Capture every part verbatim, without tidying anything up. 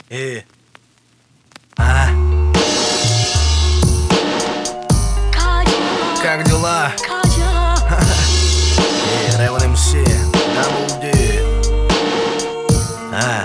И... А? Как дела? И Ревен эм си, Дабл Ди. А?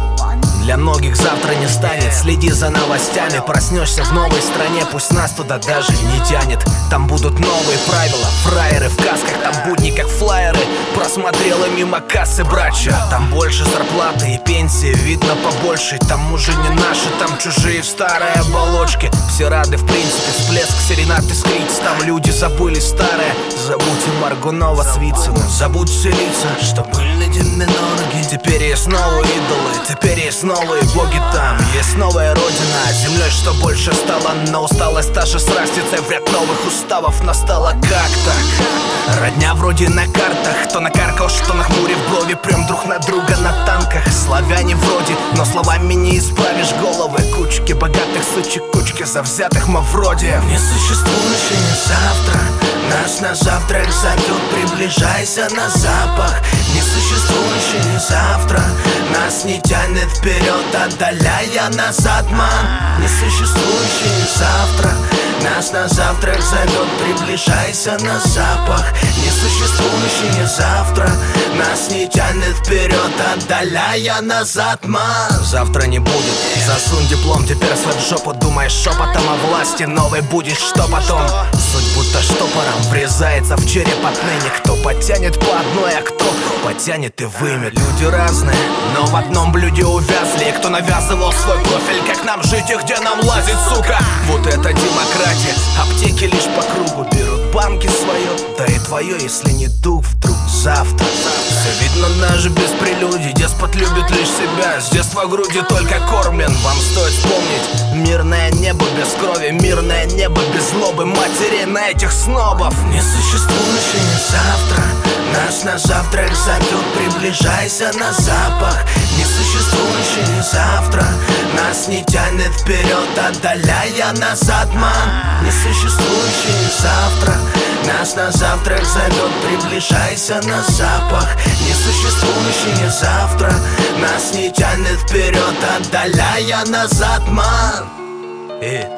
Для многих завтра не станет. Следи за новостями. Проснешься в новой стране, пусть нас туда даже не тянет. Там будут новые правила, фраеры в касках. Там будни как флайеры, просмотрела мимо кассы, братья. Там больше зарплаты и пенсии, видно побольше. Там уже не наши, там чужие в старой оболочке. Все рады в принципе, всплеск серенады скриц. Там люди забыли старое. Забудьте Маргунова с Вициным, забудь все лица, что были на Диминорге. Теперь есть новые идолы, теперь есть новые боги. Там есть новая родина, землей что больше стало. Но усталость та же срастется, в ряд новых уставов настало. Как так? Родня вроде на картах. Кто накаркал, что нахмурив брови, прям друг на друга на танках. Славяне вроде, но словами не исправишь головы. Кучки богатых сучек, кучки завзятых мавродиев. Несуществующее завтра нас на завтрак зовет, приближайся на запах. Несуществующее завтра нас не тянет вперед, отдаляя назад, ман. Несуществующее завтра нас на завтрак зовет, приближайся на запах. Несуществующее завтра нас не тянет вперед, отдаляя назад, ман. Завтра не будет, засунь диплом теперь свой в жопу. Думаешь шепотом о власти новой будешь, что потом? Суть будто штопором врезается в череп отныне. Кто потянет по одной, а кто потянет и вымет. Люди разные, но в одном блюде увязли. Кто навязывал свой профиль, как нам жить и где нам лазить, сука? Вот это демократия. Аптеки лишь по кругу берут банки свое, да и твое, если не дух вдруг завтра. Все видно даже без прелюдий. Деспот любит лишь себя, с детства груди только кормлен. Вам стоит вспомнить мирное небо без крови, мирное небо без злобы матери на этих снобов. Несуществующее завтра нас на завтрак зовет, приближайся на запах. Несуществующее завтра нас не тянет вперед, отдаляя назад, ман. Несуществующее завтра нас на завтрак зовет, приближайся на запах. Несуществующее завтра нас не тянет вперед, отдаляя назад, ман. Эй,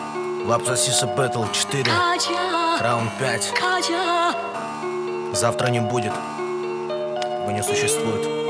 Лапсасиса Бэтл четыре, раунд пять. Завтра не будет, его не существует.